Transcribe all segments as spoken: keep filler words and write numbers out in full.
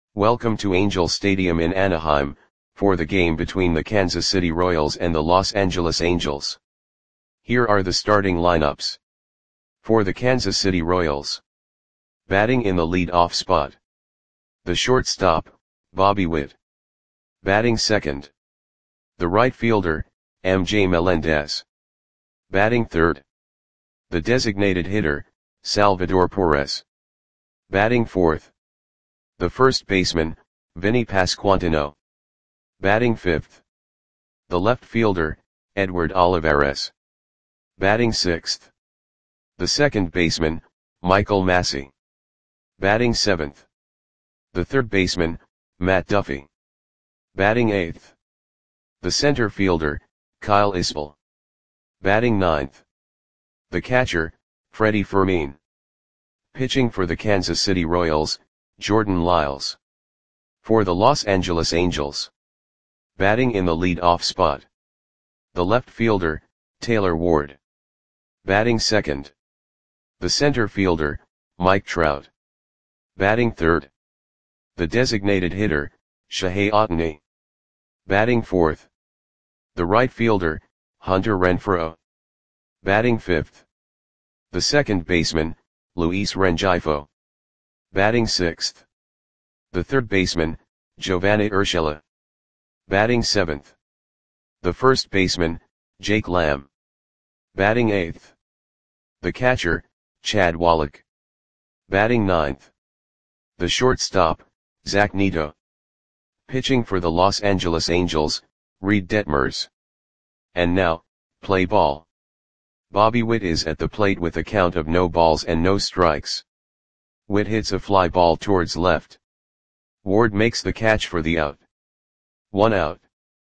Welcome to Angel Stadium in Anaheim, for the game between the Kansas City Royals and the Los Angeles Angels. Here are the starting lineups. For the Kansas City Royals. Batting in the lead-off spot. The shortstop, Bobby Witt. Batting second. The right fielder, M J Melendez. Batting third. The designated hitter, Salvador Perez. Batting fourth. The first baseman, Vinny Pasquantino. Batting fifth. The left fielder, Edward Olivares. Batting sixth. The second baseman, Michael Massey. Batting seventh. The third baseman, Matt Duffy. Batting eighth. The center fielder, Kyle Isbell. Batting ninth. The catcher, Freddie Fermin. Pitching for the Kansas City Royals, Jordan Lyles. For the Los Angeles Angels. Batting in the lead-off spot. The left fielder, Taylor Ward. Batting second. The center fielder, Mike Trout. Batting third. The designated hitter, Shohei Ohtani. Batting fourth. The right fielder, Hunter Renfroe. Batting fifth. The second baseman, Luis Rengifo. Batting sixth. The third baseman, Giovanny Urshela. Batting seventh. The first baseman, Jake Lamb. Batting eighth. The catcher, Chad Wallach. Batting ninth. The shortstop, Zach Neto. Pitching for the Los Angeles Angels, Reed Detmers. And now, play ball. Bobby Witt is at the plate with a count of no balls and no strikes. Witt hits a fly ball towards left. Ward makes the catch for the out. One out.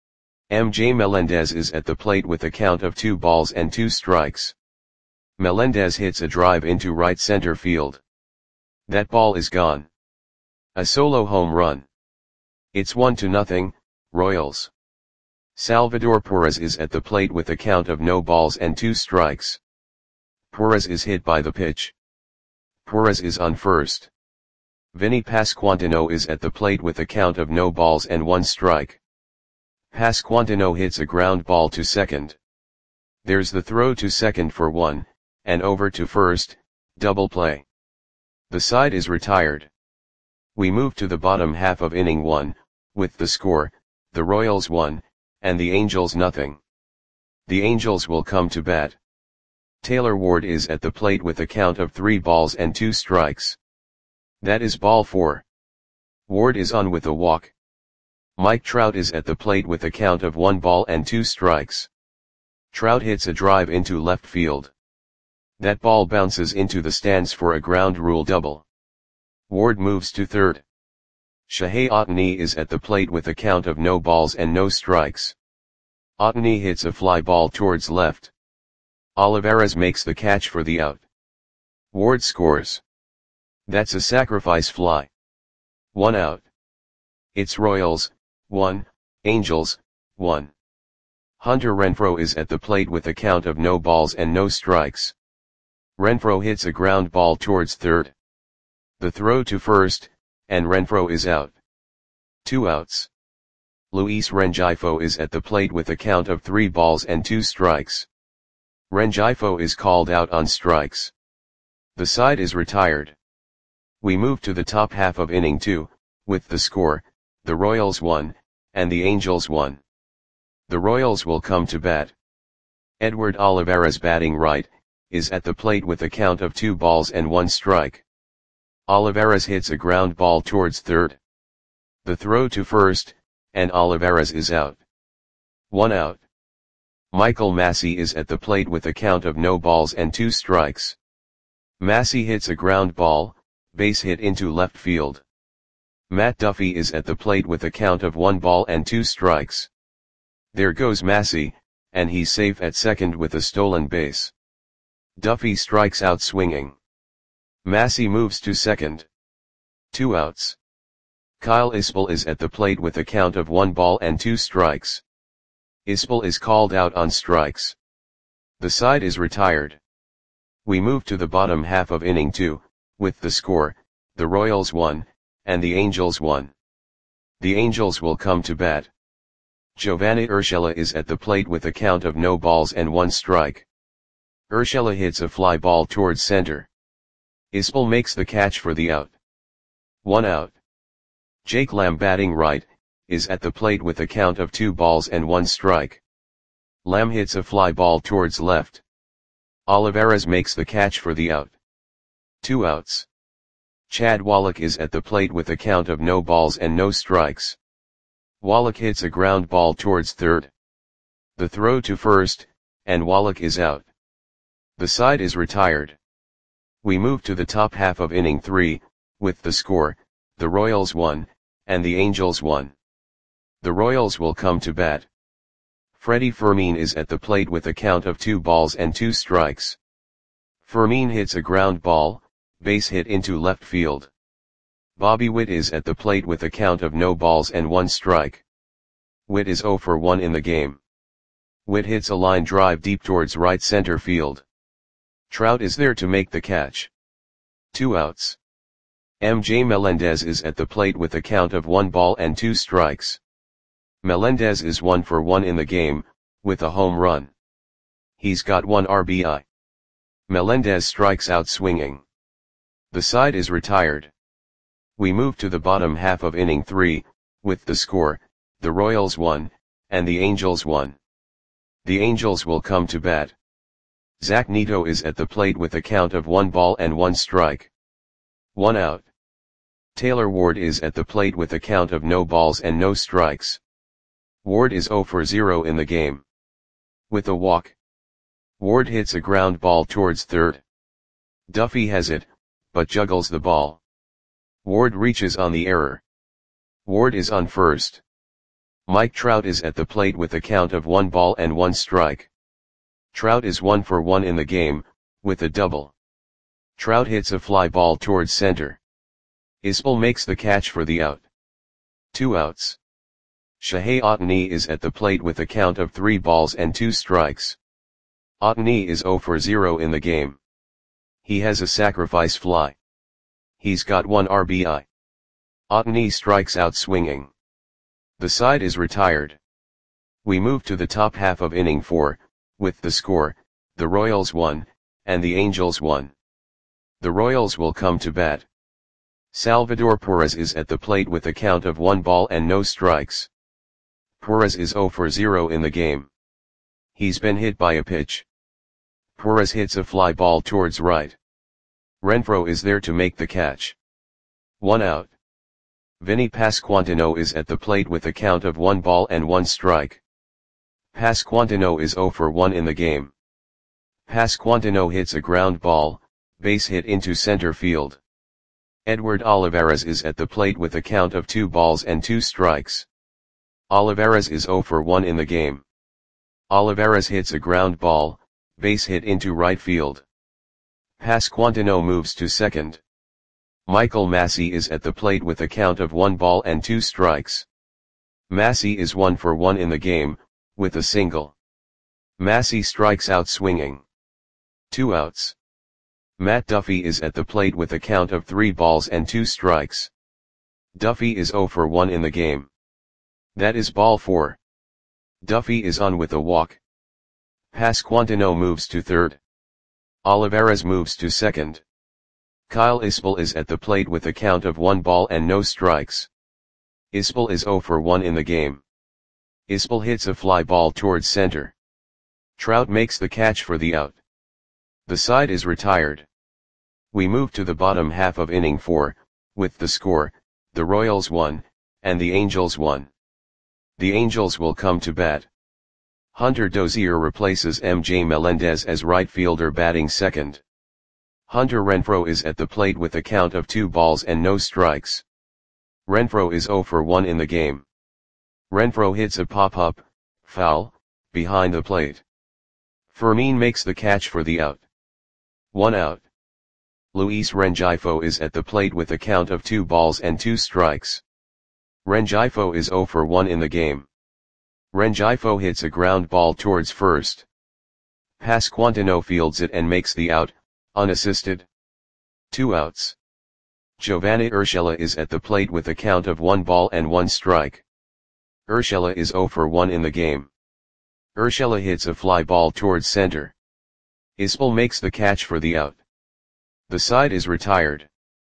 M J Melendez is at the plate with a count of two balls and two strikes. Melendez hits a drive into right center field. That ball is gone. A solo home run. It's one to nothing, Royals. Salvador Perez is at the plate with a count of no balls and two strikes. Perez is hit by the pitch. Perez is on first. Vinny Pasquantino is at the plate with a count of no balls and one strike. Pasquantino hits a ground ball to second. There's the throw to second for one, and over to first, double play. The side is retired. We move to the bottom half of inning one, with the score, the Royals one, and the Angels nothing. The Angels will come to bat. Taylor Ward is at the plate with a count of three balls and two strikes. That is ball four. Ward is on with a walk. Mike Trout is at the plate with a count of one ball and two strikes. Trout hits a drive into left field. That ball bounces into the stands for a ground rule double. Ward moves to third. Shohei Ohtani is at the plate with a count of no balls and no strikes. Ohtani hits a fly ball towards left. Olivares makes the catch for the out. Ward scores. That's a sacrifice fly. One out. It's Royals, one, Angels, one. Hunter Renfroe is at the plate with a count of no balls and no strikes. Renfroe hits a ground ball towards third. The throw to first, and Renfroe is out. Two outs. Luis Rengifo is at the plate with a count of three balls and two strikes. Rengifo is called out on strikes. The side is retired. We move to the top half of inning two, with the score, the Royals one, and the Angels one. The Royals will come to bat. Edward Olivares batting right, is at the plate with a count of two balls and one strike. Olivares hits a ground ball towards third. The throw to first, and Olivares is out. One out. Michael Massey is at the plate with a count of no balls and two strikes. Massey hits a ground ball, base hit into left field. Matt Duffy is at the plate with a count of one ball and two strikes. There goes Massey, and he's safe at second with a stolen base. Duffy strikes out swinging. Massey moves to second. Two outs. Kyle Isbell is at the plate with a count of one ball and two strikes. Isbell is called out on strikes. The side is retired. We move to the bottom half of inning two, with the score, the Royals one, and the Angels one. The Angels will come to bat. Giovanni Urshela is at the plate with a count of no balls and one strike. Urshela hits a fly ball towards center. Ispel makes the catch for the out. One out. Jake Lamb, batting right, is at the plate with a count of two balls and one strike. Lamb hits a fly ball towards left. Olivares makes the catch for the out. Two outs. Chad Wallach is at the plate with a count of no balls and no strikes. Wallach hits a ground ball towards third. The throw to first, and Wallach is out. The side is retired. We move to the top half of inning three, with the score, the Royals won, and the Angels won. The Royals will come to bat. Freddie Fermin is at the plate with a count of two balls and two strikes. Fermin hits a ground ball, base hit into left field. Bobby Witt is at the plate with a count of no balls and one strike. Witt is oh for one in the game. Witt hits a line drive deep towards right center field. Trout is there to make the catch. Two outs. M J Melendez is at the plate with a count of one ball and two strikes. Melendez is one for one in the game, with a home run. He's got one R B I. Melendez strikes out swinging. The side is retired. We move to the bottom half of inning three, with the score, the Royals won, and the Angels won. The Angels will come to bat. Zach Neto is at the plate with a count of one ball and one strike. One out. Taylor Ward is at the plate with a count of no balls and no strikes. Ward is oh for zero in the game. With a walk. Ward hits a ground ball towards third. Duffy has it, but juggles the ball. Ward reaches on the error. Ward is on first. Mike Trout is at the plate with a count of one ball and one strike. Trout is one for one in the game, with a double. Trout hits a fly ball towards center. Ispel makes the catch for the out. Two outs. Shohei Ohtani is at the plate with a count of three balls and two strikes. Ohtani is oh for zero in the game. He has a sacrifice fly. He's got one R B I. Ohtani strikes out swinging. The side is retired. We move to the top half of inning four, with the score, the Royals won, and the Angels won. The Royals will come to bat. Salvador Perez is at the plate with a count of one ball and no strikes. Perez is oh for zero in the game. He's been hit by a pitch. Perez hits a fly ball towards right. Renfroe is there to make the catch. One out. Vinny Pasquantino is at the plate with a count of one ball and one strike. Pasquantino is oh for one in the game. Pasquantino hits a ground ball, base hit into center field. Edward Olivares is at the plate with a count of two balls and two strikes. Olivares is oh for one in the game. Olivares hits a ground ball, base hit into right field. Pasquantino moves to second. Michael Massey is at the plate with a count of one ball and two strikes. Massey is one for one in the game, with a single. Massey strikes out swinging. Two outs. Matt Duffy is at the plate with a count of three balls and two strikes. Duffy is oh for one in the game. That is ball four. Duffy is on with a walk. Pasquantino moves to third. Olivares moves to second. Kyle Ispel is at the plate with a count of one ball and no strikes. Ispel is oh for one in the game. Ispel hits a fly ball towards center. Trout makes the catch for the out. The side is retired. We move to the bottom half of inning four, with the score, the Royals won, and the Angels won. The Angels will come to bat. Hunter Dozier replaces M J Melendez as right fielder batting second. Hunter Renfroe is at the plate with a count of two balls and no strikes. Renfroe is oh for one in the game. Renfroe hits a pop-up, foul, behind the plate. Fermin makes the catch for the out. One out. Luis Rengifo is at the plate with a count of two balls and two strikes. Rengifo is oh for one in the game. Rengifo hits a ground ball towards first. Pasquantino fields it and makes the out, unassisted. Two outs. Giovanni Urshela is at the plate with a count of one ball and one strike. Urshela is zero for one in the game. Urshela hits a fly ball towards center. Ispel makes the catch for the out. The side is retired.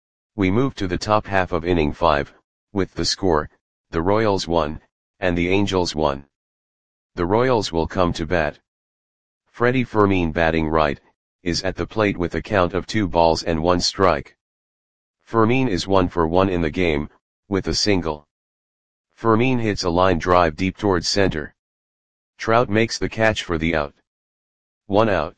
We move to the top half of inning five, with the score, the Royals won, and the Angels won. The Royals will come to bat. Freddie Fermin, batting right, is at the plate with a count of two balls and one strike. Fermin is one for one in the game, with a single. Fermin hits a line drive deep towards center. Trout makes the catch for the out. One out.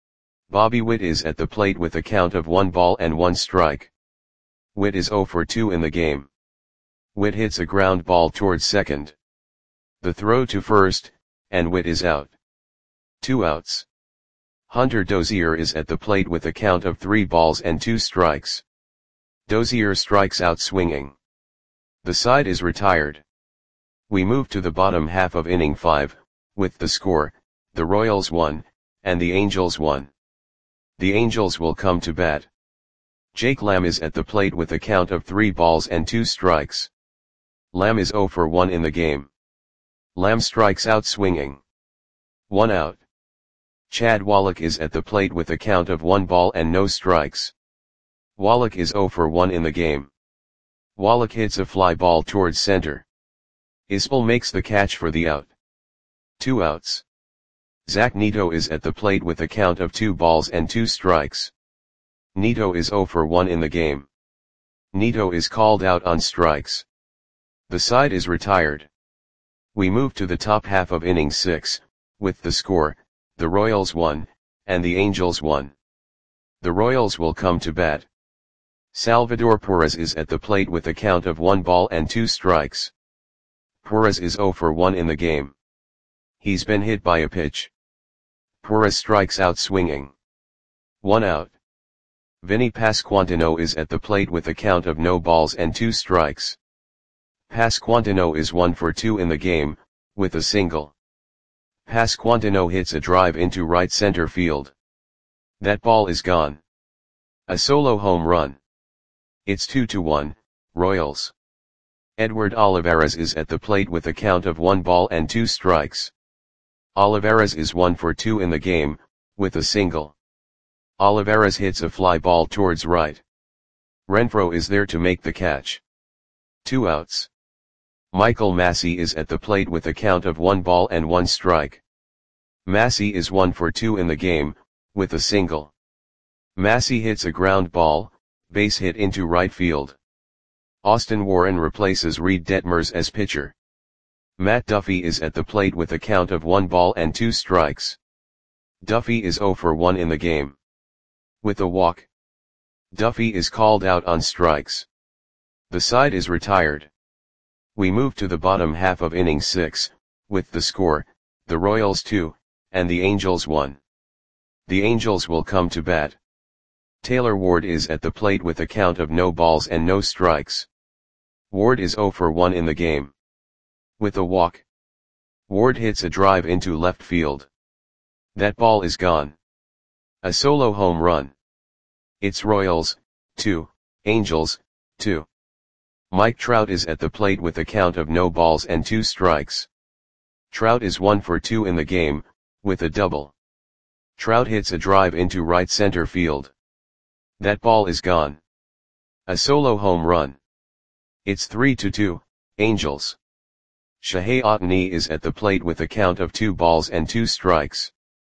Bobby Witt is at the plate with a count of one ball and one strike. Witt is zero for two in the game. Witt hits a ground ball towards second. The throw to first, and Witt is out. Two outs. Hunter Dozier is at the plate with a count of three balls and two strikes. Dozier strikes out swinging. The side is retired. We move to the bottom half of inning five, with the score, the Royals won, and the Angels won. The Angels will come to bat. Jake Lamb is at the plate with a count of three balls and two strikes. Lamb is zero for one in the game. Lamb strikes out swinging. One out. Chad Wallach is at the plate with a count of one ball and no strikes. Wallach is zero for one in the game. Wallach hits a fly ball towards center. Ispel makes the catch for the out. Two outs. Zach Neto is at the plate with a count of two balls and two strikes. Neto is zero for one in the game. Neto is called out on strikes. The side is retired. We move to the top half of inning six, with the score, the Royals won, and the Angels won. The Royals will come to bat. Salvador Perez is at the plate with a count of one ball and two strikes. Perez is zero for one in the game. He's been hit by a pitch. Perez strikes out swinging. One out. Vinny Pasquantino is at the plate with a count of no balls and two strikes. Pasquantino is one for two in the game, with a single. Pasquantino hits a drive into right center field. That ball is gone. A solo home run. It's two to one, Royals. Edward Olivares is at the plate with a count of one ball and two strikes. Olivares is one for two in the game, with a single. Olivares hits a fly ball towards right. Renfroe is there to make the catch. Two outs. Michael Massey is at the plate with a count of one ball and one strike. Massey is one for two in the game, with a single. Massey hits a ground ball, base hit into right field. Austin Warren replaces Reed Detmers as pitcher. Matt Duffy is at the plate with a count of one ball and two strikes. Duffy is zero for one in the game. With a walk. Duffy is called out on strikes. The side is retired. We move to the bottom half of inning six, with the score, the Royals two, and the Angels one. The Angels will come to bat. Taylor Ward is at the plate with a count of no balls and no strikes. Ward is zero for one in the game. With a walk. Ward hits a drive into left field. That ball is gone. A solo home run. It's Royals, two, Angels, two. Mike Trout is at the plate with a count of no balls and two strikes. Trout is one for two in the game, with a double. Trout hits a drive into right center field. That ball is gone. A solo home run. It's three to two, Angels. Shohei Ohtani is at the plate with a count of two balls and two strikes.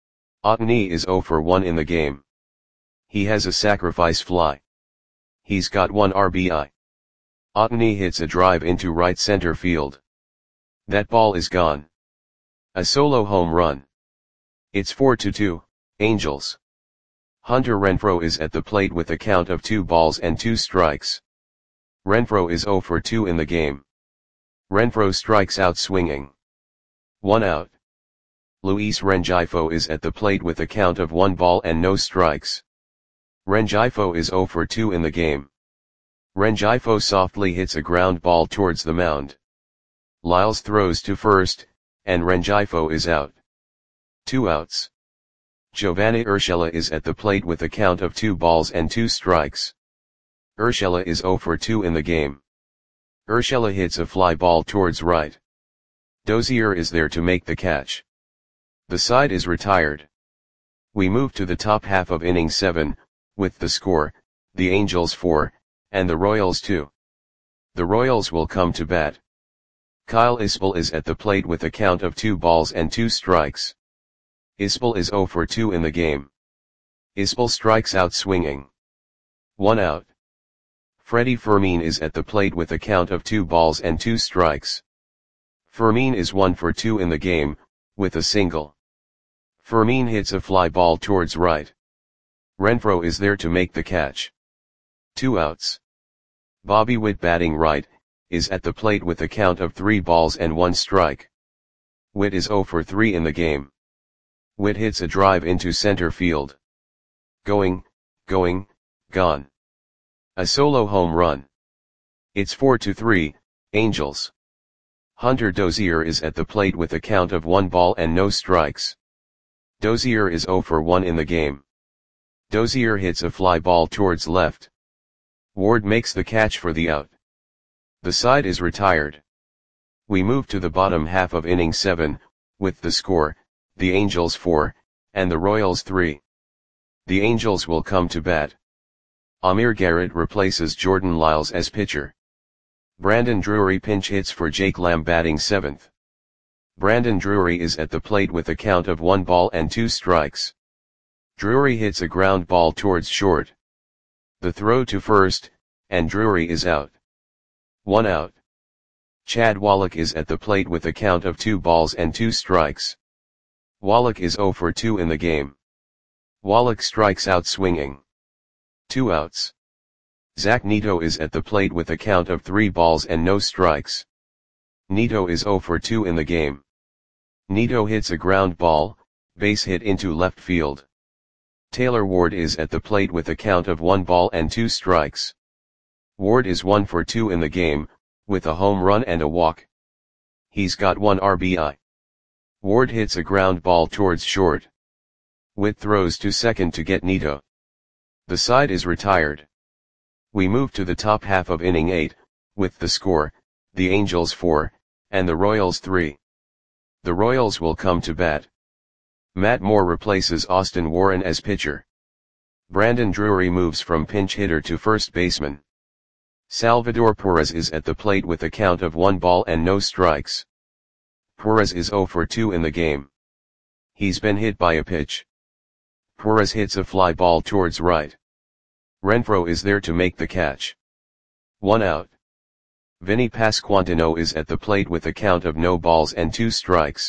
Ohtani is zero for one in the game. He has a sacrifice fly. He's got one R B I. Ohtani hits a drive into right center field. That ball is gone. A solo home run. It's four to two, Angels. Hunter Renfroe is at the plate with a count of two balls and two strikes. Renfroe is zero for two in the game. Renfroe strikes out swinging. One out. Luis Rengifo is at the plate with a count of one ball and no strikes. Rengifo is zero for two in the game. Rengifo softly hits a ground ball towards the mound. Lyles throws to first, and Rengifo is out. Two outs. Giovanni Urshela is at the plate with a count of two balls and two strikes. Urshela is zero for two in the game. Urshela hits a fly ball towards right. Dozier is there to make the catch. The side is retired. We move to the top half of inning seven, with the score, the Angels four, and the Royals two. The Royals will come to bat. Kyle Isbell is at the plate with a count of two balls and two strikes. Isbell is zero for two in the game. Isbell strikes out swinging. One out. Freddie Fermin is at the plate with a count of two balls and two strikes. Fermin is one for two in the game, with a single. Fermin hits a fly ball towards right. Renfroe is there to make the catch. Two outs. Bobby Witt, batting right, is at the plate with a count of three balls and one strike. Witt is zero for three in the game. Witt hits a drive into center field. Going, going, gone. A solo home run. It's four to three, Angels. Hunter Dozier is at the plate with a count of one ball and no strikes. Dozier is zero for one in the game. Dozier hits a fly ball towards left. Ward makes the catch for the out. The side is retired. We move to the bottom half of inning seven, with the score, the Angels four, and the Royals three. The Angels will come to bat. Amir Garrett replaces Jordan Lyles as pitcher. Brandon Drury pinch hits for Jake Lamb, batting seventh. Brandon Drury is at the plate with a count of one ball and two strikes. Drury hits a ground ball towards short. The throw to first, and Drury is out. One out. Chad Wallach is at the plate with a count of two balls and two strikes. Wallach is zero for two in the game. Wallach strikes out swinging. Two outs. Zach Neto is at the plate with a count of three balls and no strikes. Neto is zero for two in the game. Neto hits a ground ball, base hit into left field. Taylor Ward is at the plate with a count of one ball and two strikes. Ward is one for two in the game, with a home run and a walk. He's got one R B I. Ward hits a ground ball towards short. Witt throws to second to get Neto. The side is retired. We move to the top half of inning eight, with the score, the Angels four, and the Royals three. The Royals will come to bat. Matt Moore replaces Austin Warren as pitcher. Brandon Drury moves from pinch hitter to first baseman. Salvador Perez is at the plate with a count of one ball and no strikes. Perez is zero for two in the game. He's been hit by a pitch. Perez hits a fly ball towards right. Renfroe is there to make the catch. One out. Vinny Pasquantino is at the plate with a count of no balls and two strikes.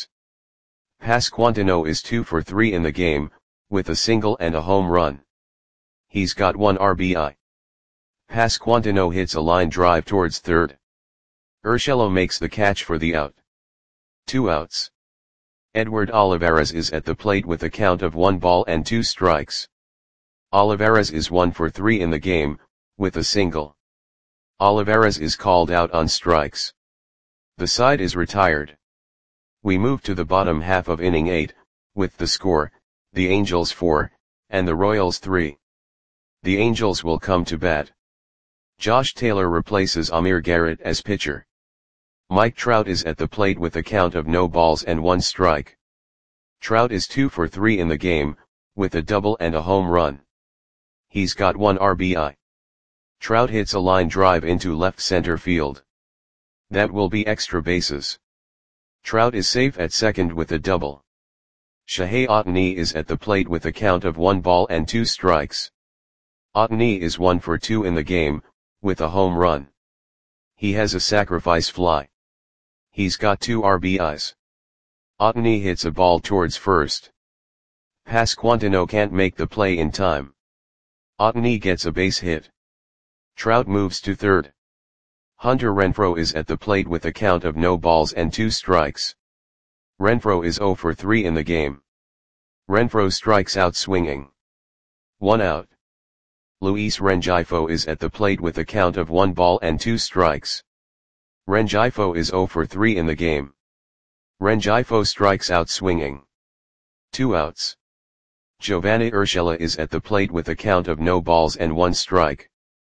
Pasquantino is two for three in the game, with a single and a home run. He's got one R B I. Pasquantino hits a line drive towards third. Urshela makes the catch for the out. Two outs. Edward Olivares is at the plate with a count of one ball and two strikes. Olivares is one for three in the game, with a single. Olivares is called out on strikes. The side is retired. We move to the bottom half of inning eight, with the score, the Angels four, and the Royals three. The Angels will come to bat. Josh Taylor replaces Amir Garrett as pitcher. Mike Trout is at the plate with a count of no balls and one strike. Trout is two for three in the game, with a double and a home run. He's got one R B I. Trout hits a line drive into left center field. That will be extra bases. Trout is safe at second with a double. Shohei Ohtani is at the plate with a count of one ball and two strikes. Ohtani is one for two in the game, with a home run. He has a sacrifice fly. He's got two R B Is. Ohtani hits a ball towards first. Pasquantino can't make the play in time. Ohtani gets a base hit. Trout moves to third. Hunter Renfroe is at the plate with a count of no balls and two strikes. Renfroe is zero for three in the game. Renfroe strikes out swinging. One out. Luis Rengifo is at the plate with a count of one ball and two strikes. Rengifo is zero for three in the game. Rengifo strikes out swinging. Two outs. Giovanni Urshela is at the plate with a count of no balls and one strike.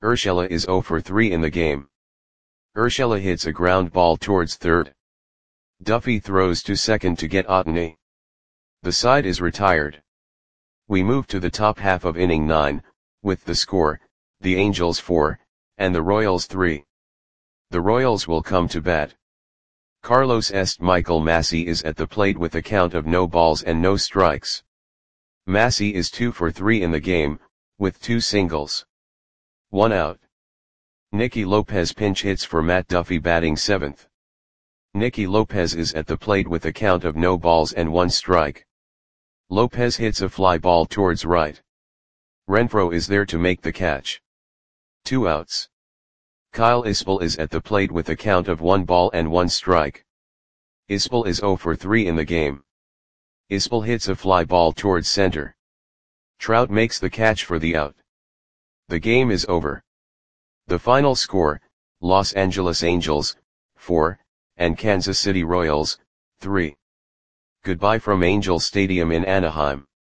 Urshela is zero for three in the game. Urshela hits a ground ball towards third. Duffy throws to second to get Otney. The side is retired. We move to the top half of inning nine, with the score, the Angels four, and the Royals three. The Royals will come to bat. Carlos Est Michael Massey is at the plate with a count of no balls and no strikes. Massey is two for three in the game, with two singles. One out. Nicky Lopez pinch hits for Matt Duffy batting seventh. Nicky Lopez is at the plate with a count of no balls and one strike. Lopez hits a fly ball towards right. Renfroe is there to make the catch. Two outs. Kyle Isbell is at the plate with a count of one ball and one strike. Isbell is zero for three in the game. Isbell hits a fly ball towards center. Trout makes the catch for the out. The game is over. The final score, Los Angeles Angels, four, and Kansas City Royals, three. Goodbye from Angel Stadium in Anaheim.